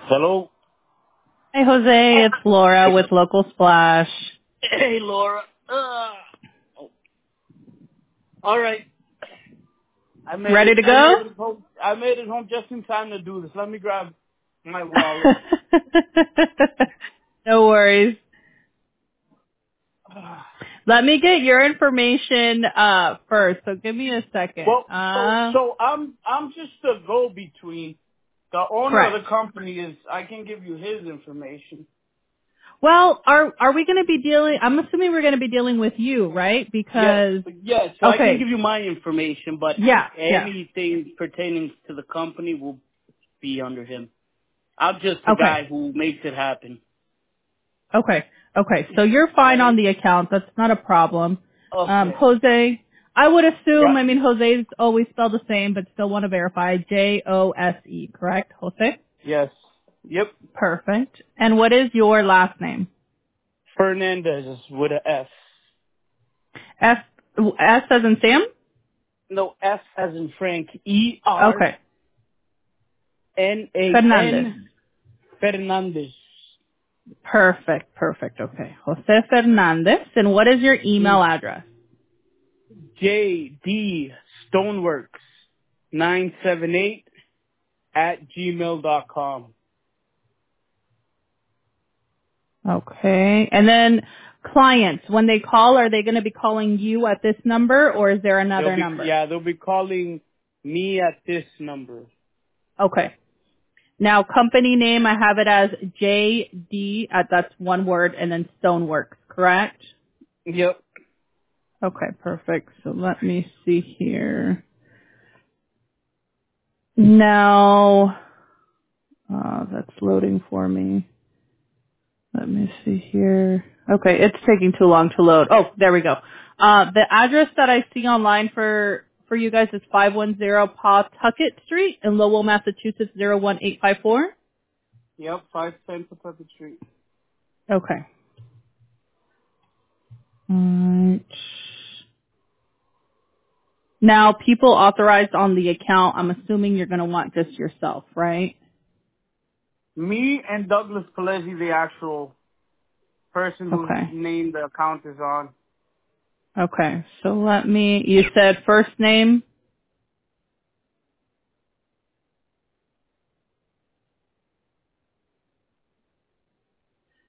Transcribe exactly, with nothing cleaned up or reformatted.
Hello. Hi, Jose. It's Laura with Local Splash. Hey, Laura. Uh, oh, all right. I made Ready it. to I go? made it home. I made it home just in time to do this. Let me grab my wallet. No worries. Uh, Let me get your information uh, first. So give me a second. well, so Uh, so I'm I'm just the go between. The owner of correct. the company is. I can give you his information. Well, are are we going to be dealing? I'm assuming we're going to be dealing with you, right? Yes, Because yes. So I can give okay, you my information, but yeah, yeah. anything pertaining to the company will be under him. I'm just the Okay, guy who makes it happen. okay, okay. So you're All fine on right. the account. That's not a problem. Um, Okay. Jose, I would assume. Yeah. I mean, Jose's always spelled the same, but still want to verify. J O S E, correct, Jose? Yes. Yep. Perfect. And what is your last name? Fernandez is with a F. S S as in Sam? No, F as in Frank. E R Okay. N A Fernandez. N Fernandez. Perfect. Perfect. Okay. Jose Fernandez. And what is your email address? J D Stoneworks nine seven eight at gmail dot com. Okay. And then clients, when they call, are they going to be calling you at this number or is there They'll another be number? yeah, they'll be calling me at this number. Okay. Now, company name, I have it as J D, uh, that's one word, and then Stoneworks, correct? Yep. Okay, perfect. So let me see here. Now, uh, that's loading for me. Let me see here. Okay, it's taking too long to load. Oh, there we go. Uh, the address that I see online for for you guys is five one zero Pawtucket Street in Lowell, Massachusetts zero one eight five four. Yep. Five ten Pawtucket Street. Okay. Alright. Now, people authorized on the account, I'm assuming you're going to want just yourself, right? Me and Douglas Pelesi, the actual person whose Okay. name the account is on. Okay. So let me, you said first name?